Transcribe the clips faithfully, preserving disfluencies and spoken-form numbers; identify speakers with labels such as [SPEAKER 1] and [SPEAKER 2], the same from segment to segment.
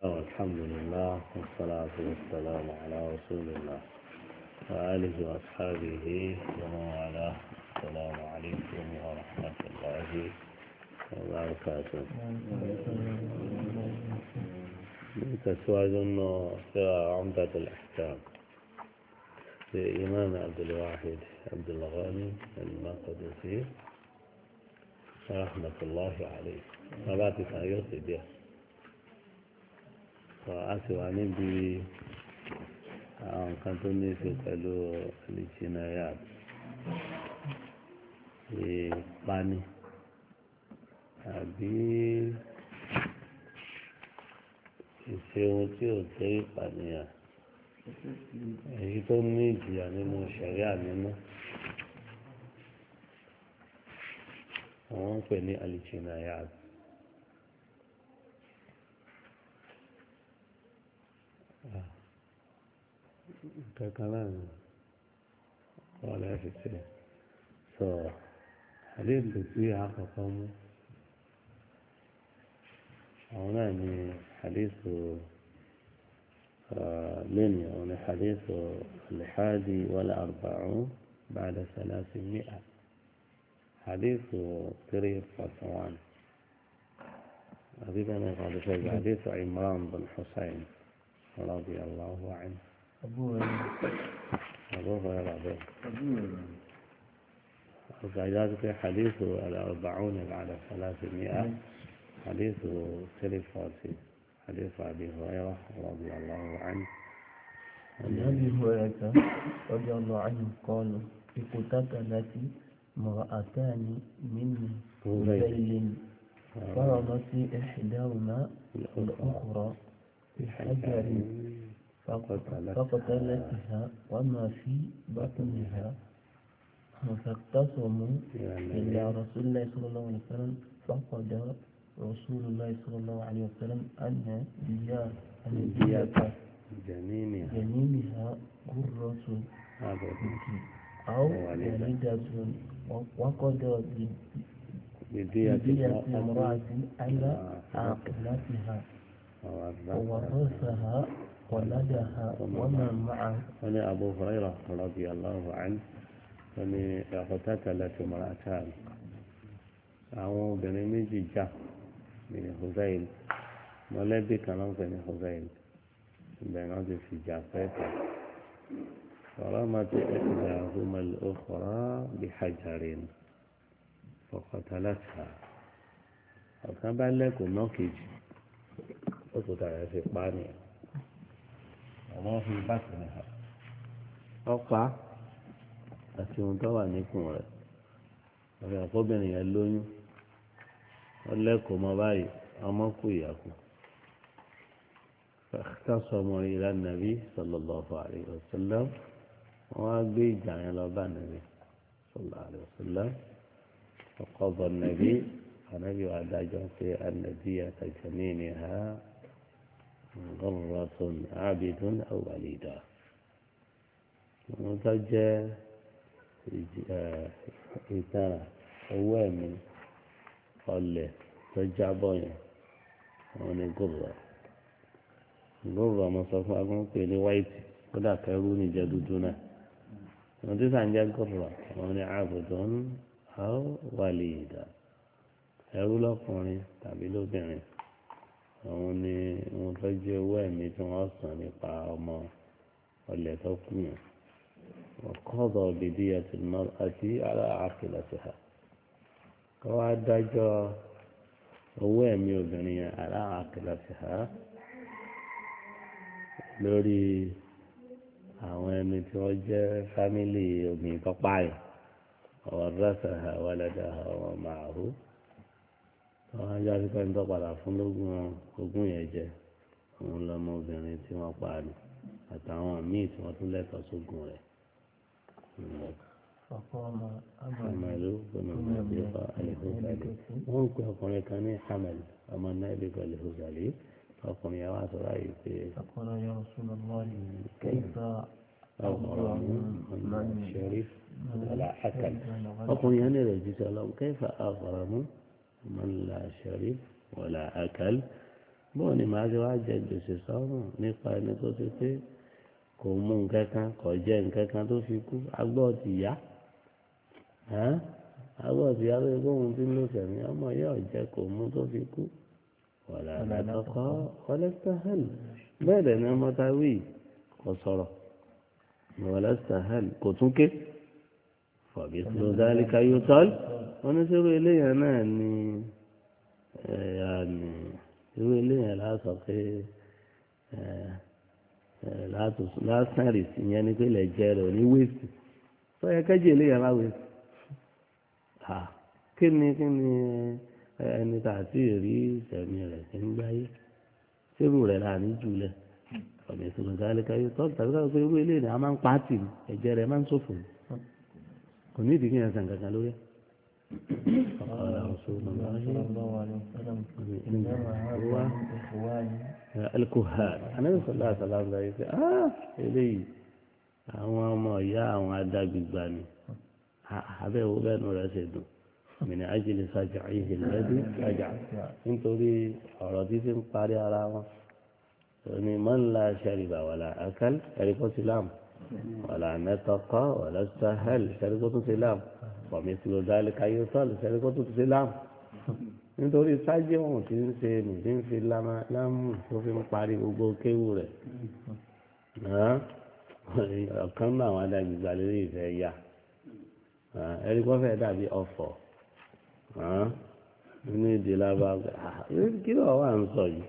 [SPEAKER 1] الحمد لله والصلاة والسلام على رسول الله وآله وأصحابه ومن والاه. السلام عليكم ورحمة الله وبركاته. تسواج أنه في عمدة الأحكام لإمام عبد الواحد عبد الغني المقدسي رحمة الله عليه. فلا تتعيط به فأسوأ نبي àwọn kan tó ní í ṣe pẹ̀lú alìjìnàyàt ìpani àbí ìṣe ohun tí ò tó ìpànìyàn èyí tó ní ìjìyà nínú ṣẹ̀ríà nínú àwọn ń pè ní alìjìnàyàt. كلام ولا في شيء so حديث فيها قوم هنا من حديث من هنا حديث الحادي والأربعون بعد ثلاثمائة حديث ثلاثة وثمان حديث أنا قال شيء حديث عمران بن حسين رضي الله عنه. أبو أبو هريرة وكذلك حديث الأربعون بعد ثلاثمائة حديث سلفاتي حديث أبي هريرة رضي الله عنه.
[SPEAKER 2] عن أبي هريرة رضي الله عنه قال اقتتلت امرأتان من هذيل فرمت إحداهما الأخرى بحجر فقتلتها وما في بطنها فاقتسموا إلى رسول الله صلى الله عليه وسلم فقضى رسول الله صلى الله عليه وسلم أن دية جنينها غرة أو والدة وقضى بدية امرأة على عاقلتها وورثها ولدها وما معه.
[SPEAKER 1] أنا أبو هريرة رضي الله عنه أني اقتتلت امرأتان àwọn obìnrin méjì jà ní Huzayl mọ̀lẹ́bí kan náà ń pè ní Huzayl ibẹ̀ náà ti fi jà pẹ́ẹ́pẹ́ فرمت إحداهما الأخرى بحجر فقتلتها ọ̀kan bá lẹ́kùn náà kejì ó kò tàrà fi pa á nìyẹn àwọn fi báàkì ní ha ọ̀pá àti ohun tó wà níkùn rẹ̀ ọ̀rẹ́ àkọ́bìnrin yẹn lóyún ọlẹ́kọ̀ọ́ mọ́ báyìí ọmọ kù ìyàkù اختصموا إلى النبي صلى الله عليه وسلم وأبي جعل النبي صلى الله عليه وسلم فقضى النبي النبي أدعى في أن دية جنينها غرة عابد أو وليدة وتجا إتارة أوامي قال تجا بوين وني غرة غرة مصطفى أقول كيني وايت ولا كيروني جدودنا ونتسع جا غرة وني عابد أو وليدة ẹrú lọkùnrin tàbí lóbìnrin àwọn ni wọn tó jẹ owó ẹ̀mí tí wọn san nípa ọmọ ọlẹ tó kù yẹn wọn kọdọ bìdí àti àti aláàfilàṣẹhà kọ wá dájọ́ owó ẹ̀mí obìnrin yẹn aláàfilàṣẹhà lórí àwọn ẹni tí wọn jẹ fámìlì obìnrin tó pààyàn ọwọ́ rẹsàhà wàlẹdàhà ọmọ màáhù. àwọn ajá pípẹ́ ń tọ́padà fún lógún ogún yẹn jẹ òun lọmọbìnrin tí wọ́n pa ni àtàwọn míì tí wọ́n tún lẹ́tọ̀ọ́ sógun rẹ̀. Hamalu gbọ́nà nàbíyà alihuzali wọ́n ń pe ọkùnrin kan ní Hamal ọmọ nàbíyà alihuzali ọkùnrin yẹn wá sọ̀rọ̀ àyè pé ọ̀rọ̀ ọ̀nà ṣẹ̀rí wàlá akal ọkùnrin yẹn ní rẹ̀ jíjẹ́ ọlọ́run kayfa aghramu من لا شرب ولا أكل bọ́ọ̀ ni màá ti wá jẹ gbèsè sọ́rùn nípa ẹni tó ti pé kò mú nǹkan kan kò jẹ nǹkan kan tó fi kú agbọ́ ti yá agbọ́ ti yá lórí bóun tí ń lò sẹ̀mí ọmọ yóò jẹ kò mú tó fi kú wàlà àtọkọ́ wọlẹ́sítàhẹ́l bẹ́ẹ̀ dẹ̀ ni ọmọ ta wí kò sọ̀rọ̀ wọlẹ́sítàhẹ́l kò tún ké fọ̀bí tó dálíkà yóò tọ́lù wọn ní sírú eléyàn náà ni ẹ̀yà ni irú eléyàn lásọ pé lásán rì sí yẹn ni pé lè jẹ rẹ ní wéèsì sọ yẹ kẹjì eléyàn lá wéèsì kí ni kí ni ẹni tá a ti rí ìsẹ̀mí rẹ̀ ṣe ń gbáyé sírù rẹ̀ là ní jùlẹ̀ ọ̀nà ìṣòro dálíkà yóò tọ́lù tàbí káwọn pé irú eléyàn a máa ń pàtì ẹ̀jẹ̀ rẹ̀ máa ń ṣòfò kò ní ìdí kí yẹn sàn kankan lórí ẹ̀. فقال رسول الله
[SPEAKER 2] صلى الله عليه وسلم
[SPEAKER 1] إنما
[SPEAKER 2] هو إخواني
[SPEAKER 1] الكهان أنا صلى الله عليه وسلم قال آه إلي àwọn ọmọ ìyá àwọn adágbègbà ni abẹ́wò bẹ́ẹ̀ nù rẹ̀ ṣe dùn mìíràn ajílẹ̀ sájà ìhìn lẹ́bí sájà nítorí ọ̀rọ̀ títí ń parí ara wọn ní mọ́nlá ṣàrìbà wàlà akal ẹ̀ríkọ́ sílámù wàlà nẹ́tọ́kọ́ wàlà sahel ẹ̀ríkọ́ tó sílámù pọ̀mẹ́sìlò dálé káyọ̀ sọ́ọ̀lù ẹ̀ríkọ́ tó sílámù nítorí sájẹ́ wọn ti ń ṣe nì tí ń fi lámù tó fi ń parí gbogbo kéwù rẹ̀ ọ̀kan náà àwọn adágbègbè lórí ìfẹ́ yá ẹ̀rí kọ́ fẹ́ dàbí ọ̀fọ̀ nínú ìdí lábàgbé kí ló wà ń sọ yìí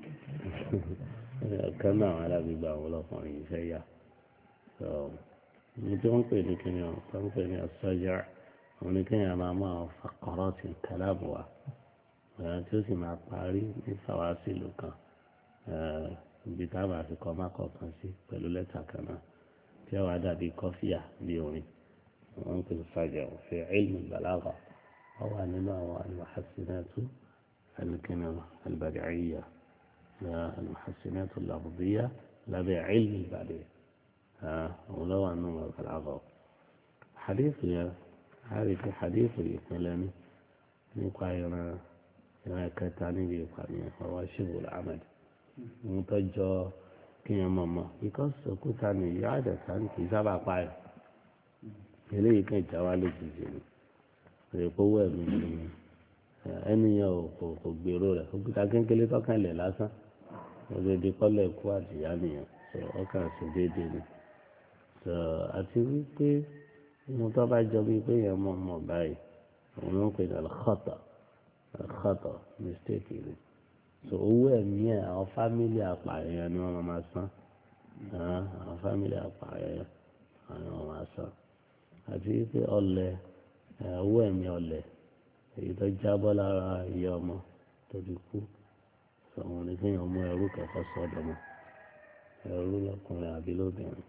[SPEAKER 1] ọ̀kan náà àwọn adágbègbè àwọn ọlọ́kùnrin ìfẹ́ yá ní tí wọ́n pè ní kíni ọ̀ tó ń pè ní ọ̀sọ́jà òun ní kéèyàn máa mú àwọn fàkọ́rọ́ ti kàlámù wa tí ó sì máa parí ní fàwásìlù kan ibi táwọn àfikọ́ má kọ̀ọ̀kan sí pẹ̀lú lẹ́tà kan náà tí wàá dàbí kọ́fíà bí orin wọ́n ń pè ní sàjà òfin ilmu balagha wọ́n wà nínú àwọn almuhassinatu alkinu albadi'iyya almuhassinatu lafdiyya lábẹ́ ilmu badi' àwọn lọ́wọ́ nínú balagha hadith yẹn hàrí fi hadith ìpínlẹ̀ nípa ìran ìran kẹta níbi ìpànìyàn ọwọ́ ṣubú ahmed ń tọ́jọ́ kíyàn mọ̀mọ́ because òkúta ní ìyá àdẹ̀sá ní kìí sábà pààyàn eléyìí kan ìjà wá lójijì ni ìrèpówó ẹ̀mí ni ẹnìyàn ò kò gbèrò rẹ̀ òkúta kéńkélé tọ́kànlẹ̀ lásán òdòdó kọ́lẹ̀ kú àtìyá nìyẹn ọkàn sí déédéé ni àti wípé mo tọ́ bá jọ bíi pé yẹn mọ̀ mọ̀ báyìí òun ló ń pè ní alkhata alkhata mistake ni so owó ẹ̀mí ẹ̀ àwọn fámìlì àpààyàn ni wọ́n máa san àwọn fámìlì àpààyàn ni wọ́n máa san àti wípé ọ̀lẹ owó ẹ̀mí ọ̀lẹ èyí tó jábọ́ lára ìyá ọmọ tó ti kú sọ̀rọ̀ ní kéèyàn mú ẹrú kẹ̀kọ́ sọ́dọ̀ mọ́ ẹrú lọ́kùnrin àbí lóbìnrin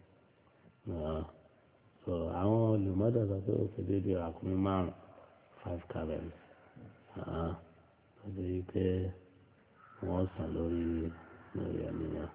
[SPEAKER 1] so àwọn olùmọ́dọ̀ sọ pé ó fi déédéé ràkúnmí márùn five cabins tó ti rí pé wọ́n sàn lórí lórí ẹnìyàn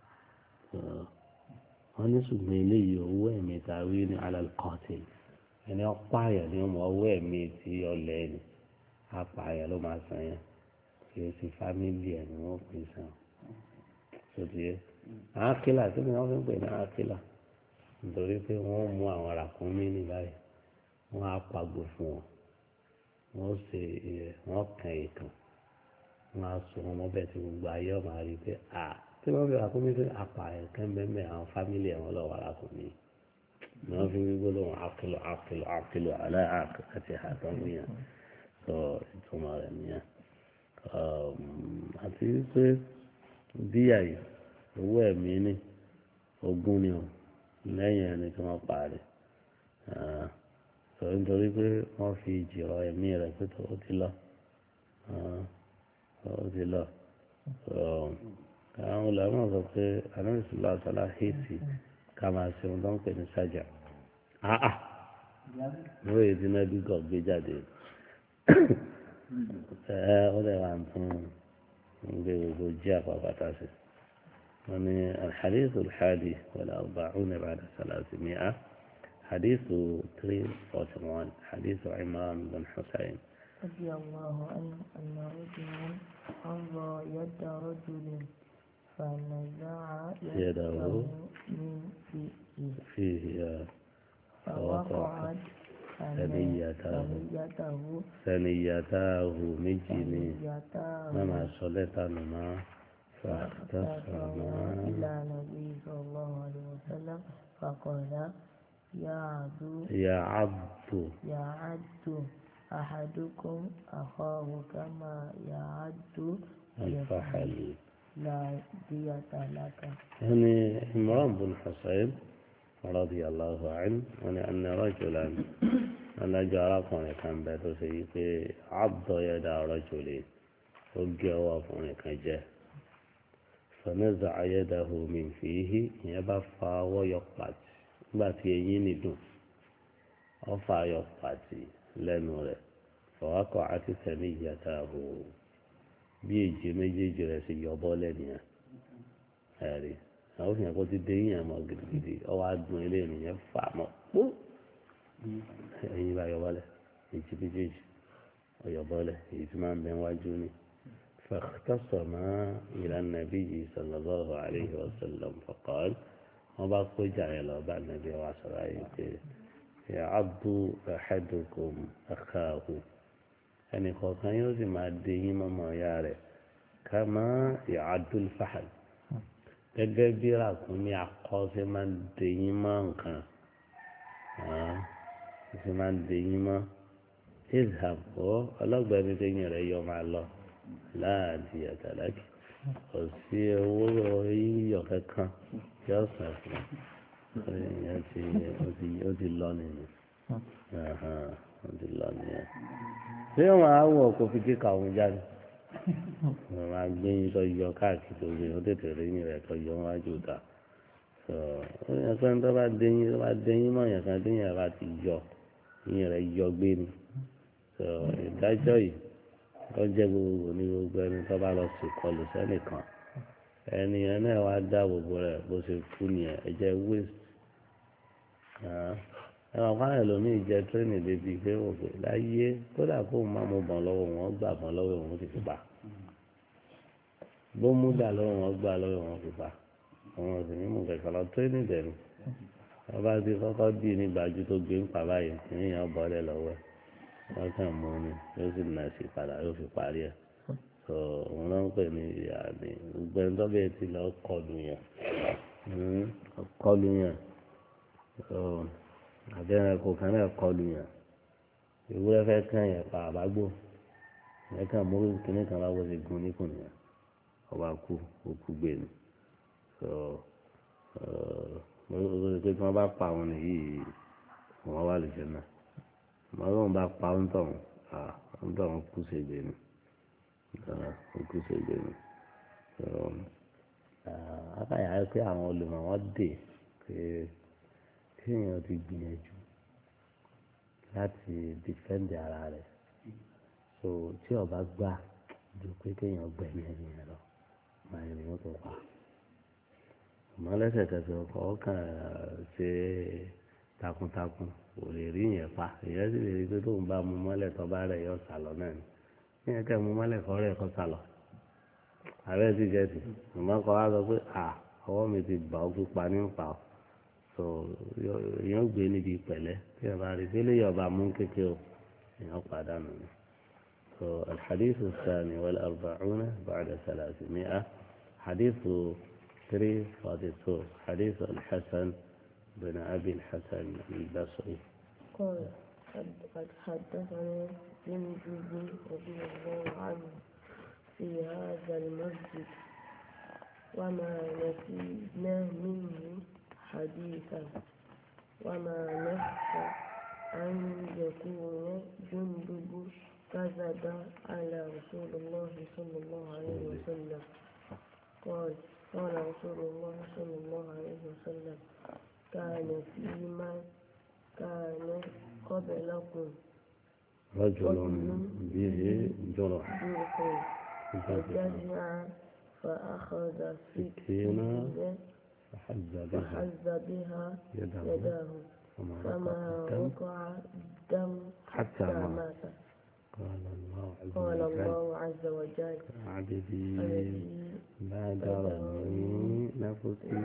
[SPEAKER 1] wọ́n ní ṣùgbọ́n eléyìí owó ẹ̀mí ta wí ní alalkọ́tì ẹni ọ̀páyà ni wọ́n owó ẹ̀mí tí ọlẹ́ ni apààyà ló máa san yẹn kí o sì fámìlì ẹ̀ ni wọ́n pè sàn sóti yẹ àákílà tí wọ́n fi ń pè ní àákílà nítorí pé wọ́n mú àwọn ràkúnmí ní báyìí wọ́n á pàgbò fún wọn wọ́n ṣe wọ́n kàn èèkàn wọ́n á sọ wọn mọ́bẹ̀ tí gbogbo ayé ọmọ àrí pé à tí wọ́n fi ràkúnmí pé apààyàn kan bẹ́ẹ̀ àwọn fámìlì ẹ̀ wọ́n lọ́wọ́ ràkúnmí ni wọ́n fi wíwó lóhùn àkìlọ̀ àkìlọ̀ àkìlọ̀ alẹ́ àti àtọ́mìyàn sọ ìtumọ̀ rẹ̀ nìyẹn àti wípé bíyà yìí owó ẹ̀mí ní ogún ni o lẹ́yìn ẹni tí wọ́n parí sọ nítorí pé wọ́n fi jìrọ̀ ẹ̀mí rẹ̀ pé ó ti lọ ó ti lọ àwọn olùdámọ̀ sọ pé anábìsílá àtàlà hẹ́sì ká máa ṣe ohun tó ń pè ní sájà áà lórí èdè náà bí gọ̀ gbé jáde ẹ ó lè wà tún gbé gbogbo jí àpapàtà sí wọn ni alḥadith alḥadi wàlá arba'una ba'da thalathimi'a hadith three forty one hadith Imran bin Husayn
[SPEAKER 2] رضي الله عنه أن رجلا أمضى يد رجل فنزع يده من فيه
[SPEAKER 1] فيه
[SPEAKER 2] فوقعت
[SPEAKER 1] ثنيته
[SPEAKER 2] ثنيته
[SPEAKER 1] ثنيته مجني
[SPEAKER 2] ثنيته
[SPEAKER 1] مما صليتا نما فاختصم
[SPEAKER 2] إلى النبي صلى الله عليه وسلم فقال يا عبد
[SPEAKER 1] يا عبد
[SPEAKER 2] يا عبد أحدكم أخاه كما يعد
[SPEAKER 1] الفحل
[SPEAKER 2] لا دية لك.
[SPEAKER 1] يعني عمران بن حسين رضي الله عنه أن رجلا أن جاركم كان بيته عبد يد رجل وجوا كان جاء فنزع يده من فيه يبفى ويقبض بات ييندو أفا يقبض لنور فوقعت ثنيته بيجي méjèèjì rẹ̀ sì yọbọ́ lẹ́nìyàn ẹ̀rí àwọn òfin ẹ̀kọ́ ti dé yíyan mọ́ gidigidi ọwọ́ adùn ilé ènìyàn fà mọ́ pọ́ ẹ̀yìn bá yọbọ́lẹ̀ èjì méjèèjì ọ̀yọ̀bọ́lẹ̀ èyí tí máa ń bẹ wájú ni فاختصم إلى النبي صلى الله عليه وسلم فقال وبا قجع إلى بعد النبي وعصر يعض أحدكم أخاه ẹnì kọ̀ọ̀kan yóò sì máa de yín mọ́mọ́ ọ̀yá rẹ̀ ká má ìhàdùn fàhàl gẹ́gẹ́ bí ràkúnmí akọ ṣe máa ń de yín mọ́ nǹkan ṣe máa ń de yín mọ́ isham ó ọlọ́gbẹ́ni tẹ́yìn rẹ̀ yọ máa lọ láàdì àtàlákì kò sí owó yíyọ kankan tí ó sàn fún ìyẹn ó ti lọ nìyẹn ó ti lọ nìyẹn ṣé wọn á wọ kó fi kíkà òun jáde wọn máa gbé yín tó yọ káàkiri òun yóò tètè rí yín rẹ tó yọ wájú ta sọ ó yẹ pé tó bá dé yín tó bá dé yín mọ̀ yẹn kan tó yẹn bá ti yọ yín rẹ yọ gbé ni sọ ìdájọ́ yìí ó jẹ́ gbogbo ní gbogbo ẹni tó bá lọ sí ìkọlù sẹ́nìkan ẹnìyẹn náà wá dá gbogbo rẹ bó ṣe kú nìyẹn ẹ jẹ́ waste ẹwọn kan ẹlòmíì jẹ tírénì débi pé òkè láyé kódà kó má mú bọ̀n lọ́wọ́ wọn gbà bọ̀n lọ́wọ́ wọn ti fi pa bó mú dà lọ́wọ́ wọn gbà lọ́wọ́ wọn fi pa àwọn ọ̀sìn mímú kẹ̀kẹ́ lọ tírénì dẹ̀nu ọba ti kọ́kọ́ bí ní gbàjú tó gbé ń pa báyìí ìyẹn bọ́lẹ̀ lọ́wọ́ wọn kàn mú ni yóò sì nà sí padà yóò fi parí ẹ̀ tó òun náà ń pè ní ìyá ni gbẹ̀ǹ tó bẹ́ẹ̀ ti lọ kọlu yẹn kọlu yẹn àbẹ̀rẹ̀ kò kàn náà kọlu yẹn ìwúrẹ́ fẹ́ kàn yẹn pa àbágbò yẹn kàn mú kíní kan láwọ́ ṣe gun níkùn yẹn ọba kú òkú gbé ni so pé tí wọ́n bá pa àwọn nìyí wọ́n wà lójú náà wọ́n lóun bá pa ń tọ̀ ń tọ̀ ń kú ṣègbè ni ó kú ṣègbè ni so akáyà pé àwọn olùmọ̀ wọn dè pé kéèyàn ti gbìyànjú láti dìfẹ́ǹdì ara rẹ̀ so tí ọba gbà ju pé kéèyàn gbẹ̀mí ẹni yẹn lọ máa ń rìn ó tó pa àmọ́ lẹ́sẹ̀kẹsẹ̀ ọkọ̀ ọkàn ṣe takuntakun kò lè rí yẹn pa èèyàn sì lè rí pé tóun bá mú mọ́lẹ̀ tó bá rẹ̀ yọ sálọ náà ni yẹn kẹ́ mú mọ́lẹ̀ kọ́ rẹ̀ kọ́ sálọ ààrẹ sì jẹ́ sí àmọ́ kọ́ wá sọ pé à ọwọ́ mi ti bà ó pípa ní pa ọ́ so èèyàn gbé níbi pẹ̀lẹ́ tí a bá rí délé yọba mú kékeré o èèyàn pàdánù ni so alḥadíث الثاني والأربعون بعد ثلاثمائة حديث three forty two حديث الحسن بن أبي الحسن البصري
[SPEAKER 2] قال قد حدثنا جندب رضي الله عنه في هذا المسجد وما نسينا منه حديثا وما نخشى أن يكون جندب كذب على رسول الله صلى الله عليه وسلم قال قال رسول الله صلى الله عليه وسلم كان فيما كان قبلكم
[SPEAKER 1] رجل به جرح
[SPEAKER 2] فجزع فأخذ
[SPEAKER 1] سكينا فحز بها,
[SPEAKER 2] فحز بها يداه فما
[SPEAKER 1] وقع
[SPEAKER 2] وقع الدم
[SPEAKER 1] حتى
[SPEAKER 2] حتى
[SPEAKER 1] مات
[SPEAKER 2] مات
[SPEAKER 1] قال الله عز
[SPEAKER 2] قال
[SPEAKER 1] وجل
[SPEAKER 2] الله عز وجل
[SPEAKER 1] عبدي
[SPEAKER 2] الذي
[SPEAKER 1] بادرني نفسي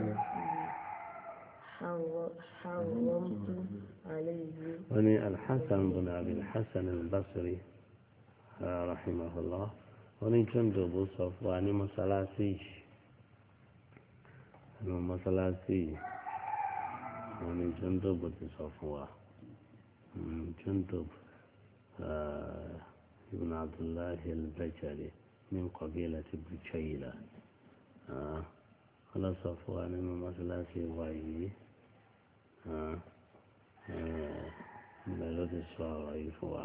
[SPEAKER 2] حرمت عليه.
[SPEAKER 1] وني الحسن بن أبي الحسن البصري رحمه الله وني جندب صفواني مسلاسي مسلاسي وني جندب صفوا جندب ابن عبد الله البجلي من قبيلة بجيلة على صفوان من مسلاسي وعي ملود الصار يفوا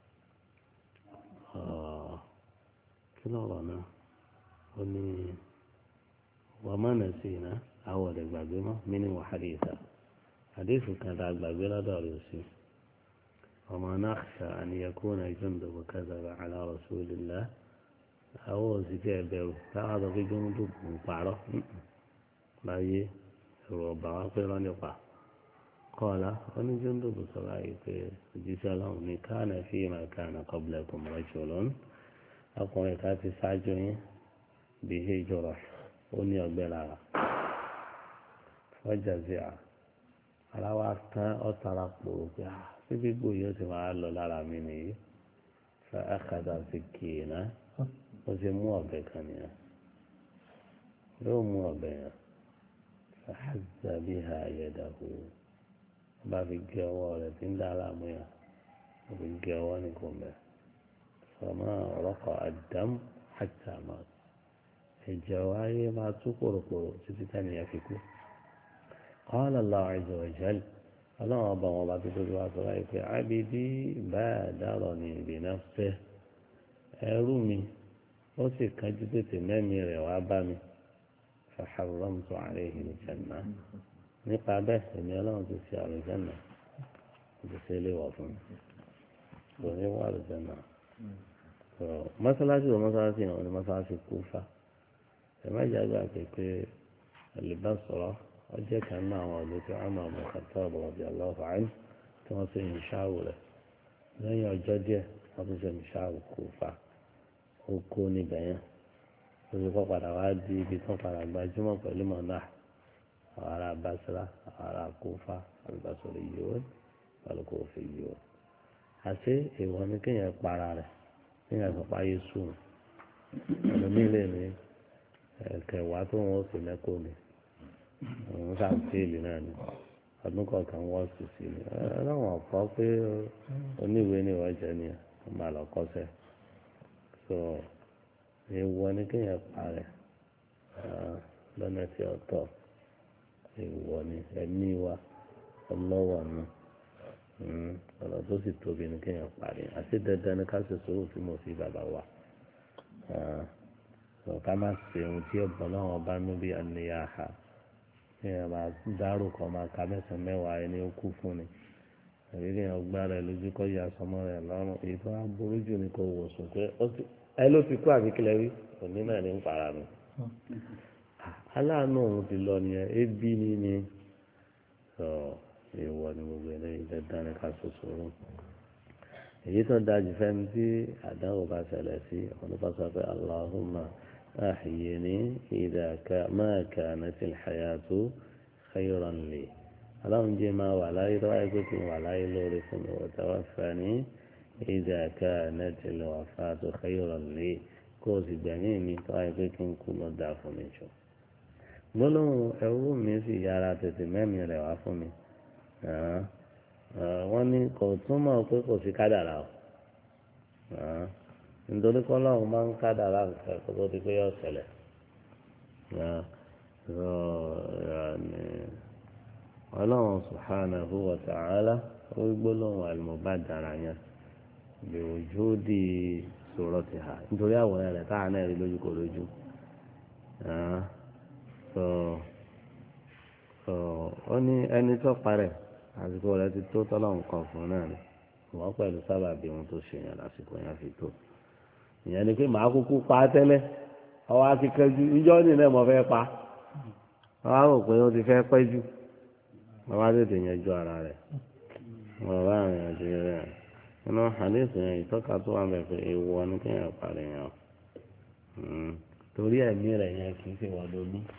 [SPEAKER 1] كلا لنا وني وما نسينا أول بابنا من وحديثا حديث كان بابنا داريوسي وما نخشى أن يكون جندب كذب على رسول الله أو زكاة بيرو هذا في جندب مقارا لا يه ربع قيران يقع قال أن جندب صلاحي جسالهم كان فيما كان قبلكم رجل أقول كاتي ساجوني به جرح وني أقبلها فجزع على وقت أطلق بوكا في بيقول ما له لا مني فأخذ سكينة وزموا بكنيا لو مو بيا فحز بها يده ما في جوال تند على ميا في جوال كومه فما رقع الدم حتى مات الجوال ما تقول قول ستتاني يفكو قال الله عز وجل الله أبا الله تقول واسرائيل عبدي بادرني بنفسه أرومي وسكت جدت مامي وعبامي فحرمت عليه الجنة نقابه إن الله تسير الجنة تسيلي وفن ونوى الجنة مثلا ومثلا ومثلا في الكوفة فما جاء في البصرة وجاء كان معه التي عمر بن الخطاب رضي الله عنه كما سيشاوره لن يجد وتسير مشاو الكوفة وكوني بيان ويقول قد أغادي بطنقر المجمع كلمة نحو على بصرة على كوفة البصريون والكوفيون àṣé èèwọ̀ ni kéèyàn para rẹ̀ kéèyàn sọ páyé sùn ẹlòmíì lè ní ẹ̀kẹwàá tó wọn ó sì mẹ́kọ̀ọ́ ni òun ṣàǹfìlì náà ni ọdún kọ̀ọ̀kan wọ́n sì sí ni ọlọ́wọ̀n kọ́ pé oníwèé ni wọ́n jẹ ni wọ́n máa lọ kọ́sẹ̀ so èèwọ̀ ni kéèyàn pa rẹ̀ lọ́nà tí ó tọ́ èèwọ̀ ni ẹ̀mí wa ọlọ́wọ̀ náà. ọ̀rọ̀ tó sì tóbi ní kéèyàn parí àti dandan ní ká ṣe sùúrù tí mo fi bàbá wa ká má ṣe ohun tí ọ̀bọ̀n náà bá nú bí àníyàhà kéèyàn máa dárò kan máa ka mẹ́sàn-án mẹ́wàá ẹni ó kú fún ni àbí kéèyàn gbá rẹ̀ lójú kọ́ ya sọmọ rẹ̀ lọ́rùn èyí tó wá burú jù ní kò wò sùn pé ẹ ló ti kú àbí kílẹ̀ rí òní náà ní ń para mi aláàánú òun ti lọ nìyẹn ebi ní ni èèwọ̀ ni gbogbo eléyìí dandan ní ká ṣoṣo rún èyí tó dájú fẹ́ni tí àdánwò bá ṣẹlẹ̀ sí ọ̀nà pàṣẹ pé Allahumma ahyini idha ma kanatil hayatu khayran li aláwọn jẹ́ máa wà láyé tó wáyé pé kí n wà láyé lórí fún mi wa tawaffani idha kanatil wafatu khayran li kó o sì gbẹ̀mí mi tó wáyé pé kí n kú lọ dá fún mi jù gbólóhùn ẹrú mi sì yára tètè mẹ́mí rẹ̀ wá fún mi wọ́n ní kò túmọ̀ pé kò sí kádàrà o nítorí kọ́ lọ́hùn máa ń kádàrà nǹkan kó tó di pé yóò ṣẹlẹ̀ ọlọ́run subhanahu wa ta'ala ó gbólóhùn al-mubadara yẹn bi wujudi suratiha nítorí àwòrán rẹ̀ táà náà rí lójú kò lójú ó ní ẹni tó parẹ́ àsìkò rẹ̀ ti tó tọ́lọ̀ nǹkan fún náà ni wọ́n pẹ̀lú sábàbí ohun tó ṣe yàn lásìkò yẹn fi tó ìyẹn ni pé màá kúkú pa á tẹ́lẹ̀ ọwọ́ á ti kẹ́jú ìjọ́ ní ilé mọ̀ fẹ́ pa wọ́n á rò pé ó ti fẹ́ pẹ́ jù wọ́n á tètè yanjú ara rẹ̀ wọ́n bá àwọn èèyàn ti rẹ̀ inú àdéhùn yẹn ìtọ́ka tó wà mẹ́fẹ́ èèwọ̀ ní kéèyàn parí yẹn torí ẹ̀mí rẹ̀ yẹn kì í ṣe wọ́n ló ní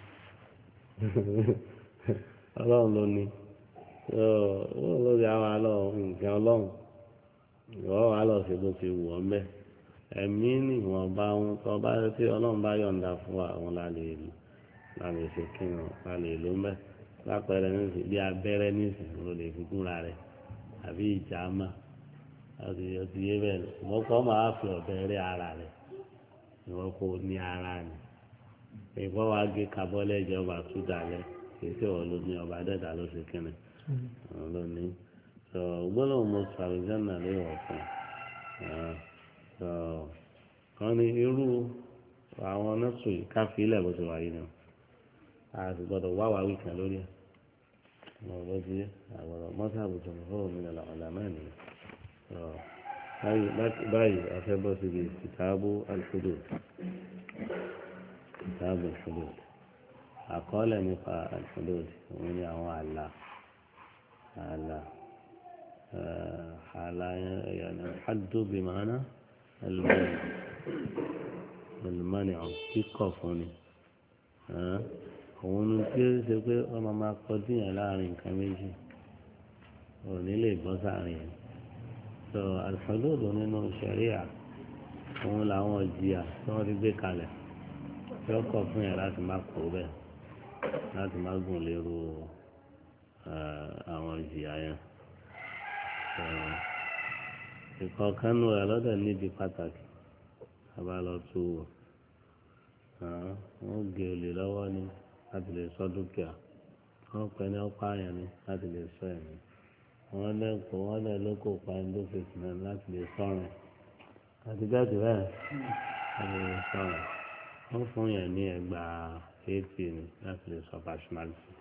[SPEAKER 1] ọlọ́run ló ní ó lórí àwọn àlọ́ nǹkan ọlọ́run ìwọ́ wà lọ sí bó ti wù ọ́ mẹ́ ẹ̀mí nìwọ̀nba ohun tó bá tí ọlọ́run bá yọ̀ǹda fún àwọn lálẹ́ ìlú lálẹ́ ṣe kí wọn lálẹ́ ìlú mẹ́ lápẹẹrẹ nísìnyí bí abẹ́rẹ́ nísìnyí ló lè fi gúnra rẹ̀ àbí ìjàmà àti ọtí yé bẹ́ẹ̀ wọ́n kọ́ máa fi ọ̀bẹ rẹ́ ara rẹ̀ ìwọ́n kò ní ara ni ìwọ́n wá gé kabọ́lẹ̀ ìjọba tú dalẹ̀ kìí ṣe wọ́n ló ní ọba dẹ́ta ló ṣe kíni wọ́n ló ní sọ gbọ́dọ̀ mo sọ àlùjánnà lé wọ̀ fún sọ wọ́n ní irú àwọn nọ́ọ̀sù yìí káfí ilẹ̀ bó ti wáyé náà a sì gbọ́dọ̀ wá wàá wí kan lórí ẹ̀ wọ́n bó ti àgbọ̀dọ̀ mọ́tàbù tó ń fọ́ òmìnira ọ̀là mẹ́rin báyìí afẹ́ bọ́ síbi kìtàbù al-hudud kìtàbù al-hudud àkọọ́lẹ̀ nípa al-hudud òun ni àwọn àlà àlà àlà yẹn haddu bí màánà al-mani al-mani ọ̀ kíkọ̀ fún ni òun ni tí ó ṣe pé ọmọ máa kọjú yẹn láàrin nǹkan méjì òní lè bọ́ sáàrin yẹn so al-hudud nínú ṣẹ̀ríà òun làwọn ìjìyà tí wọ́n ti gbé kalẹ̀ tí ó kọ̀ fún yẹn láti má kó bẹ́ẹ̀ láti má gùn lérò àwọn ìjìyà yẹn ìkọ̀ọ̀kanú rẹ̀ lọ́dọ̀ níbi pàtàkì abalọ̀ tó wọ́n gé olè lọ́wọ́ ni láti lè sọ dúkìá wọ́n pẹ́ ní ọ̀pá yẹn ni láti lè sọ ẹ̀mí wọ́n lẹ́kọ̀ọ́ wọ́n lẹ́ lóko pàǹdófèsì náà láti lè sọ̀rọ̀ àti bẹ́ẹ̀ bẹ́ẹ̀ láti lè sọ̀rọ̀ wọ́n fún yẹn ní ẹgbàá eighty ni láti lè sọ personality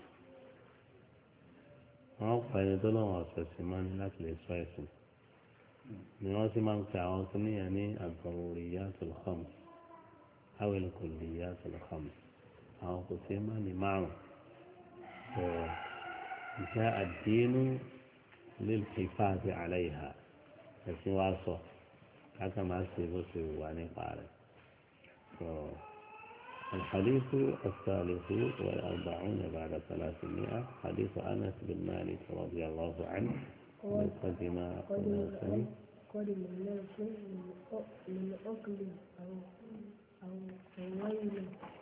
[SPEAKER 1] wọ́n pa ẹni tó lọ́wọ́ ọ̀sẹ̀ sí máa ní láti lè sọ ẹ̀sìn ni wọ́n sì máa ń pe àwọn tó níyàn ní ad-daruriyyatul khams aw al-kulliyyatul khams àwọn kò sí má ní márùn tó ìṣe ad-dinu lil-hifadhi alayha ẹ̀sìn wa sọ káàkiri máa ṣe bó ṣe wà nípa rẹ̀ tó. الحديث الثالث والأربعون بعد ثلاثمائة حديث أنس بن مالك رضي الله عنه قدم أناسا
[SPEAKER 3] قدم الناس من أكل أو أو غير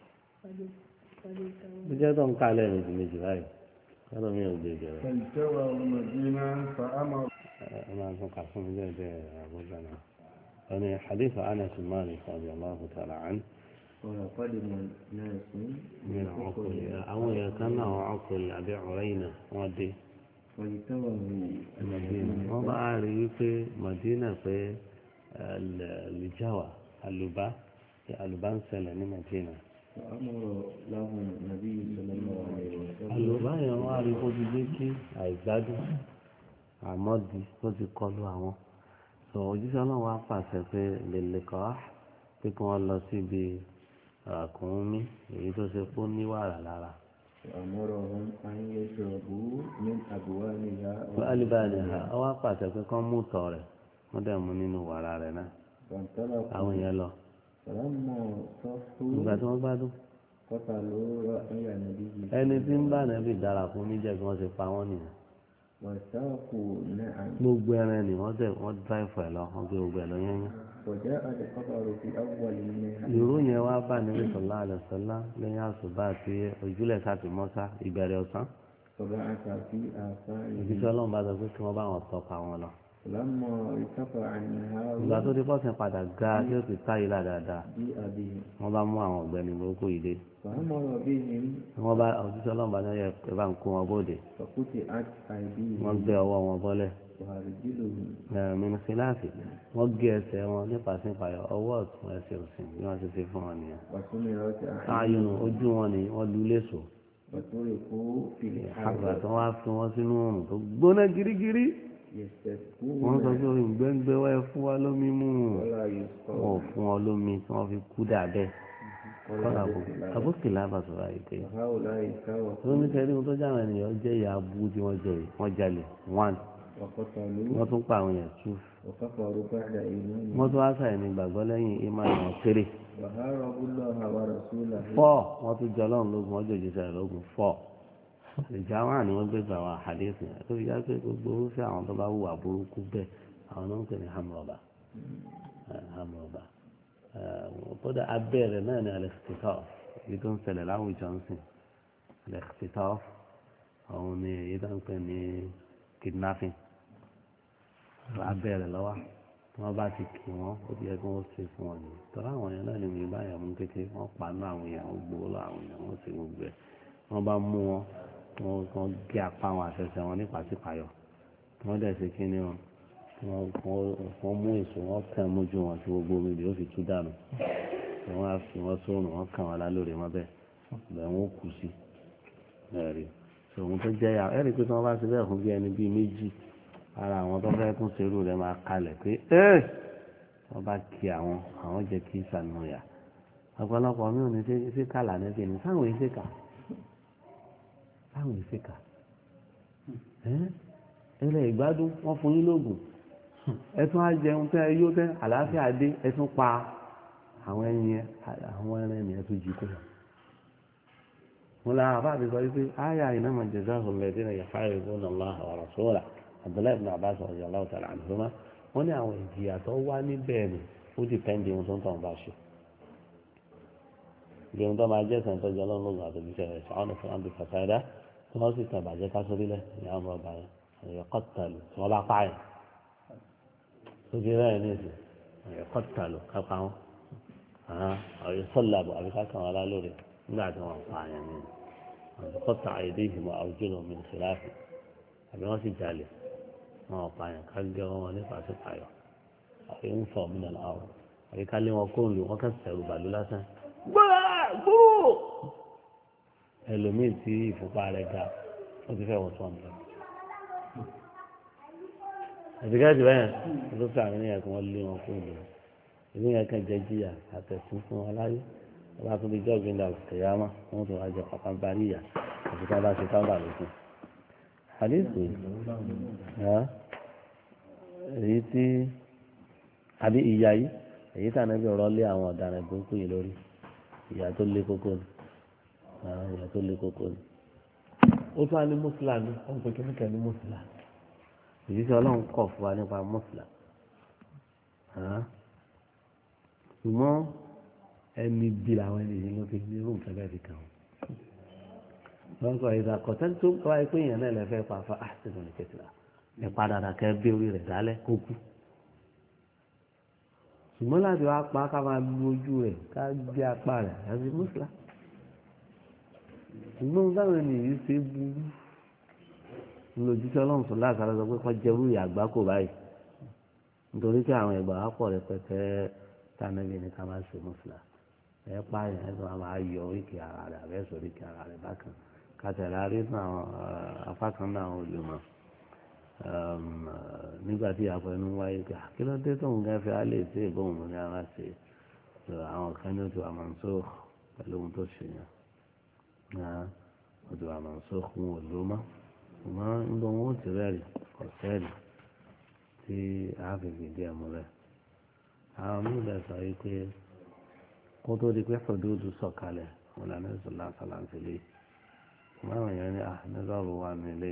[SPEAKER 1] بجد أم قال لي بمجي هاي هذا مين بيجي
[SPEAKER 4] فانتوى المدينة فأمر
[SPEAKER 1] أنا أتوقع في مجال أبو جنا يعني حديث أنس بن مالك رضي الله تعالى عنه
[SPEAKER 2] وقدم الناس
[SPEAKER 1] من عقل أو يكن عقل أبي عرينة ودي
[SPEAKER 2] واجتوى
[SPEAKER 1] المدينة وما أعرف في مدينة في الجوا اللبا اللبان سلني مدينة
[SPEAKER 2] فأمر لهم النبي صلى الله عليه وسلم
[SPEAKER 1] اللبا يوم أعرف ذلك àìgbádùn àmọ́dí tó ti kọlu àwọn sọ òjíṣẹ́ náà wá pàṣẹ pé lè lè kọ́ pé kí wọ́n lọ síbi àkùnrin èyí tó ṣe fún ní wàrà lára.
[SPEAKER 2] أمرهم أن يشربوا من أبوالها
[SPEAKER 1] وألبانها أو أقاطع كم موتور هذا من وراء لنا أو يلا
[SPEAKER 2] فلما صفوا
[SPEAKER 1] بعد ما بعده
[SPEAKER 2] قتلوا رأي النبي
[SPEAKER 1] ẹni tí ń bá nàbì dára fún níjẹ́ kí wọ́n ṣe pa wọ́n nìyẹn.
[SPEAKER 2] وساقوا نعم
[SPEAKER 1] gbogbo ẹran ni wọ́n tẹ̀ wọ́n dráìfù ẹ̀ lọ wọ́n gbé gbogbo ẹ̀ lọ yẹ́nyẹ́.
[SPEAKER 2] وجاء الخبر في أول منها
[SPEAKER 1] ìró yẹn wá bá níbi sọ̀lá àlẹ́sọ̀lá lẹ́yìn àṣùbà àti ojúlẹ̀ káàtì mọ́sá ìbẹ̀rẹ̀ ọ̀sán.
[SPEAKER 2] فبعث في آثاره
[SPEAKER 1] ìbísọ̀ ọlọ́run bá sọ pé kí wọ́n bá wọn tọpa wọn lọ.
[SPEAKER 2] لما ارتفع النهار
[SPEAKER 1] ìgbà tó ti pọ̀sìn padà ga tí ó ti táyé là dáadáa
[SPEAKER 2] جيء بهم
[SPEAKER 1] wọ́n bá mú àwọn ọ̀gbẹ́ni burúkú yìí dé.
[SPEAKER 2] فأمر بهم
[SPEAKER 1] wọ́n bá òjíṣẹ́ ọlọ́run bá ní ẹ bá ń kó wọn bóde
[SPEAKER 2] فقطعت
[SPEAKER 1] wọ́n
[SPEAKER 2] أيديهم
[SPEAKER 1] gbé ọwọ́ wọn bọ́lẹ̀
[SPEAKER 2] وأرجلهم
[SPEAKER 1] min khilafi wọ́n gé ẹsẹ̀ wọn nípasípayọ̀ ọwọ́ ọ̀tún ẹsẹ̀ òsì bí wọ́n ti ṣe fún wọn nìyẹn.
[SPEAKER 2] وسمرت
[SPEAKER 1] ayùnú
[SPEAKER 2] أعينهم
[SPEAKER 1] ojú wọn ni wọ́n lu léṣo
[SPEAKER 2] وتركوا في
[SPEAKER 1] àgbà
[SPEAKER 2] الحرب
[SPEAKER 1] tó wá fi wọn sínú oòrùn tó gbóná girigiri wọ́n sọ
[SPEAKER 2] يستسقون
[SPEAKER 1] pé orin gbẹ́ngbẹ́ wá ẹ fún wa lómi mú
[SPEAKER 2] ولا
[SPEAKER 1] wọn ò
[SPEAKER 2] يسقون
[SPEAKER 1] fún wọn lómi tí wọ́n fi kú dàbẹ́ kọ́nà kó àbókè lábàtọ̀ báyìí pé
[SPEAKER 2] وهؤلاء سووا
[SPEAKER 1] tó ní kẹrí wọn tó jáwọn ènìyàn jẹ́ ìyá abú tí wọ́n jẹ yìí wọ́n jalè one
[SPEAKER 4] وقتلوا
[SPEAKER 1] wọ́n tún pa àwọn èèyàn tú
[SPEAKER 4] وكفروا بعد إيمانهم
[SPEAKER 1] wọ́n tún wá sàyẹn ní gbàgbọ́ lẹ́yìn ìmáàlì wọn kéré
[SPEAKER 4] وهاربوا الله ورسوله
[SPEAKER 1] fọ́ wọ́n tún jọ ọlọ́run lógun wọ́n jòjì sẹ́yìn lógun fọ́ ìjà wọn ni wọ́n gbé gbà wá àdéhùn yẹn tó fi já pé gbogbo orúfẹ́ àwọn tó bá hùwà burúkú bẹ́ẹ̀ àwọn náà ń pè ní hamrọ̀bà hamrọ̀bà kódà abẹ́rẹ́ náà ni alẹ́kìtìtọ́ èyí tó ń ṣẹlẹ̀ láwùjọ ń sìn alẹ́kìtìtọ́ òun ni èyí tó ń pè ní kidnapping abẹ́rẹ́ lọ́wọ́ tí wọ́n bá ti kì wọ́n ó ti yẹ kí wọ́n ṣe fún wọn ni tọ́lá àwọn èèyàn náà ni mi bá yàn mú kékeré wọ́n panú àwọn èèyàn wọ́n gbowó lọ àwọn èèyàn wọ́n ṣe gbogbo ẹ̀ wọ́n bá mú wọn wọ́n gé apá wọn àṣẹṣẹ wọn ní pàṣípàyọ̀ wọ́n dẹ̀ ṣe kí ni wọn wọ́n mú èso wọn kàn mójú wọn tí gbogbo omi yóò fi tú dànù wọ́n á fi wọ́n sóòrùn wọ́n kàn wọn lálórí wọn bẹ́ẹ̀ bẹ́ẹ̀ wọ́n kù sí ẹ̀rí òun tó jẹ́ yàrá ẹ̀rí pé tí wọ́n bá ṣe bẹ́ẹ̀ fún bí ẹni bíi méjì ara àwọn tó fẹ́ tún ṣerú rẹ̀ máa kalẹ̀ pé ẹ́ wọ́n bá kí àwọn àwọn jẹ́ kí sànúyà ọ̀pọ̀lọpọ̀ mi ò ní ṣe kàlà níbi ní sáwọn ìṣèkà sáwọn ìṣèkà ẹ́ ilẹ̀ ìgbádùn wọ́n fún yín lóògùn ẹ tún á jẹun tẹ́ ẹ yóò tẹ́ àlàáfíà dé ẹ tún pa àwọn ẹyin yẹn àwọn ẹran yẹn tún jí kó wọn làwọn àbá àti sọ wípé ayé innama jazaa'u alladhina yuharibuna Allaha wa rasulahu Abdullahi ibn Abbas radiyallahu ta'ala anhuma wọ́n ní àwọn ìjìyà tó wá níbẹ̀ ni ó ti pẹ́ǹdì ohun tó ń tàn bá ṣe bí ohun tó máa jẹ́ sẹ́ńtọ́ jọ lọ́nà lóògùn àtòjíṣẹ́ rẹ̀ ṣàwọn fún àbí fàṣáyádá tí wọ́n sì tàn bàjẹ́ ká sórílẹ̀ ní àwọn ọba yẹn ẹ̀yẹ kọ́tàlù tí wọ́n bá pààyàn tó ti rẹ̀ ní ìsìn ẹ̀yẹ kọ́tàlù kápá wọn ọ̀yẹ sọ́làbù àbí ká kàn wọn lálórí nígbà tí wọ́n pààyàn ní kọ́tà àìdí ìhìmọ̀ àwùjọ mi ìṣẹ̀láfì àbí wọ́n sì jalè wọn pààyàn ká gé wọn ní pàṣípààyọ̀ àbí ń fọ mí nàlá ọ àbí ká lé wọn kó lù wọn kàn sẹrù bàlú lásán gbọ́dọ̀ gbúrò ẹlòmíì tí ìfúnpá rẹ̀ ga ó ti fẹ́ wọ́n tó ọmọ rẹ̀ àtìkáàtì báyẹn ló fẹ́ àwọn ènìyàn kí wọ́n lé wọn kó lù ìlú yẹn kàn jẹ́ jìyà àtẹ̀sùn fún wọn láyé wọ́n bá tún lè jọ́ ìgbìndà kẹyàmá wọ́n tún wá jẹ pàpà bá níyà àti ká bá ṣe kábà lókun. àdéhùn èyí tí àbí ìyá yìí èyí tà níbi ọ̀rọ̀ lé àwọn ọ̀daràn burúkú yìí lórí ìyá tó lé kókó ni ìyá tó lé kókó ni ó tún á ní mùsùlá ní wọ́n pe kíníkà ní mùsùlá èyí tí ọlọ́run kọ̀ fún wa nípa mùsùlá ṣùgbọ́n ẹni bí làwọn ènìyàn ló fi ní irú nǹkan bẹ́ẹ̀ fi kàn wọ́n wọ́n kọ́ ìdàkọ̀tẹ́ tó kọ́ ẹ pé èèyàn náà lè fẹ́ pa fa àṣìṣe ní kẹtìlá ẹ padà dà kẹ́ bí orí rẹ̀ dálẹ́ kó kú ṣùgbọ́n láti wá pa ká máa lu ojú rẹ̀ ká gbé apá rẹ̀ àti mùsùlá ṣùgbọ́n táwọn ènìyàn ṣe burú lójútọ́ ọlọ́run sọ láti àlọ́ sọ pé kọ́ jẹ́rú ìyàgbá kò báyìí nítorí pé àwọn ẹ̀gbọ́n á pọ̀ rẹpẹtẹ tánàbí ni ká máa ṣe mùsùlá ẹ pààyàn ẹ tó máa yọ oríkì ara rẹ̀ àbẹ́ sọ oríkì ara rẹ̀ bákan kàtẹ́lá rí náà apá kan náà olùmọ̀ nígbà tí àpẹẹrẹ ń wáyé pé kí ló dé tóun gẹ́fẹ́ á lè ṣe ìbọn òun ní ara ṣe àwọn kan ní oṣù àmọ̀ǹsó pẹ̀lú ohun tó ṣe yàn oṣù àmọ̀ǹsó fún òlómọ́ ṣùgbọ́n nígbà wọn ò ti rẹ́rì ọ̀sẹ́ẹ̀lì tí a fi fìdí ẹ̀ múlẹ̀ àwọn mílẹ̀ sọ wípé kó tó di pé fòdúdú sọ̀kalẹ̀ wọn lànà ìṣọ̀lá sàlàǹfẹ̀lẹ̀ máwọn yẹn ní ànílọ́rù wà nílé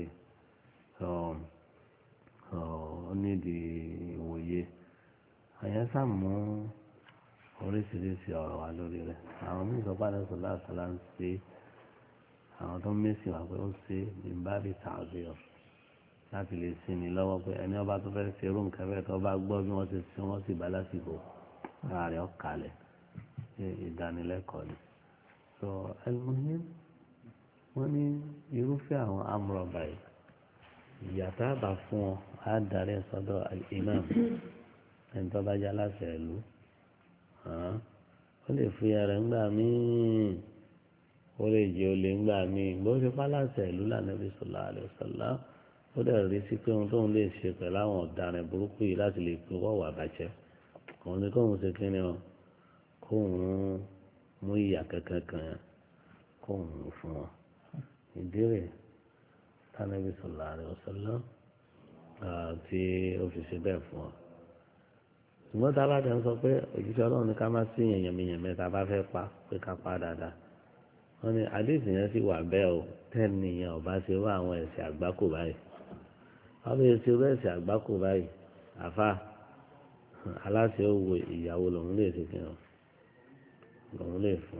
[SPEAKER 1] ó nídìí ìwòye àyẹn sàmú oríṣiríṣi ọ̀rọ̀ wa lórí rẹ̀ àwọn míì sọ pé àníṣọ̀lá sàlàǹfẹ̀ àwọn tó ń mẹ́sìn wà pé ó ṣe bímbábí tààbí ọ̀ láti lè sinmi lọ́wọ́ pé ẹni ọba tó fẹ́ẹ́ ṣerú nǹkan bẹ́ẹ̀ tó bá gbọ́ bí wọ́n ti sin wọ́n sì bá lásìkò ara rẹ̀ ọ̀kalẹ̀ ìdánilẹ́kọ̀ọ́ ni. sọ ẹlòmíín wọ́n ní irúfẹ́ àwọn amúrọ̀bà yìí ìyàtọ̀ àbá fún ọ á darí ẹ̀ sọ́dọ̀ imam ẹni tó bá jẹ́ aláṣẹ ìlú ó lè fi ẹ̀rẹ̀ ńgbà míì ó lè jẹ́ olè ńgbà míì bó ṣe pálásẹ ìlú lànàbí sallallahu alaihi wasallam ó dẹ̀ rí sí pé ohun tóun lè ṣe pẹ̀lú àwọn ọ̀daràn burúkú yìí láti lè pín wọ́wọ́ àbàjẹ́ òun ni kóun ṣe kí ni ọ kóun mú ìyà kankan kan kóun fún wọn ìdí rẹ̀ lànàbí sallallahu alaihi wasallam tí ó fi ṣe bẹ́ẹ̀ fún ọ. ṣùgbọ́n tá a bá ti ń sọ pé òjíṣẹ́ ọlọ́run ní ká má sí yẹ̀yẹ̀mẹyẹ̀mẹ tá a bá fẹ́ pa pé ká pa dáadáa wọ́n ní àdéhùn yẹn sì wà bẹ́ẹ̀ o tẹ́nìyàn ọba ṣe wá àwọn ẹ̀ṣẹ̀ àgbákò báyìí wọ́n fi ṣe wá ẹ̀ṣẹ̀ àgbákò báyìí àfa aláṣẹ owó ìyàwó lòun lè ṣe kí lòun lè fún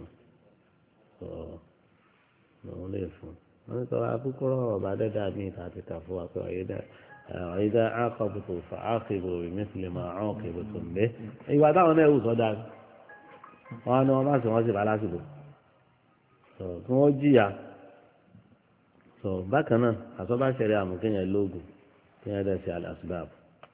[SPEAKER 1] lòun lè fún wọ́n ní sọ akúkúrọ̀ ọba dẹ́dá mi ìta àti kà fún wa pé ọ̀yẹ́dá ọ̀yẹ́dá ákọ̀bùtò fà ákìbò ìmísìlẹ̀ máa hàn kìbò tó ń bẹ́ ìgbà táwọn náà wù sọ́dá wọn ni wọn bá sì wọ́n sì bá lásìkò kí wọ́n jìyà bákan náà àsọ́bàṣẹ́rẹ́ àmùkéyàn lóògùn kí wọ́n dẹ̀ ṣe àlàsíbàbù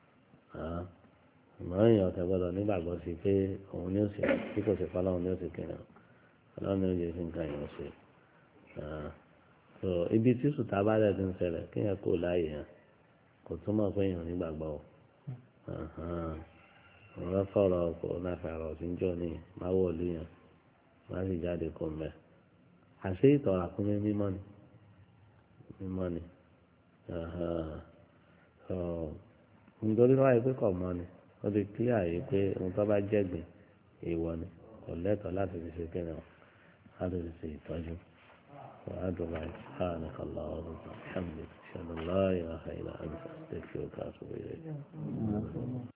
[SPEAKER 1] ìmọ̀ èèyàn ọ̀tẹ̀ gbọ́dọ̀ nígbàgbọ́ sí pé òun ní òsì tí kò sí fọlọ́run ní òsì kìnnà ọlọ́run ní oye sí nǹkan èèyàn ṣe ibi tí sùtá bá dẹ̀ ti ń ṣẹlẹ̀ kéèyàn kò láàyè yẹn kò túmọ̀ pé èèyàn nígbàgbọ́ o wọ́n fọ̀rọ̀ kò náfẹ̀rọ̀ sí ń jọ ní máwọ̀ ìlú yẹn má sì jáde kò mẹ́ àṣé ìtọ̀rà fún mi mímọ́ ni mímọ́ ni nítorí wáyé pé kò mọ́ ni ó ti kílíà yìí pé ohun tó bá jẹ́gbìn èèwọ̀ ni kò lẹ́tọ̀ọ́ láti fi ṣe kíni o láti fi ṣe ìtọ́jú وأدعو سبحانك اللهم وبحمدك أشهد أن لا إله إلا أنت أستغفرك وأتوب إليك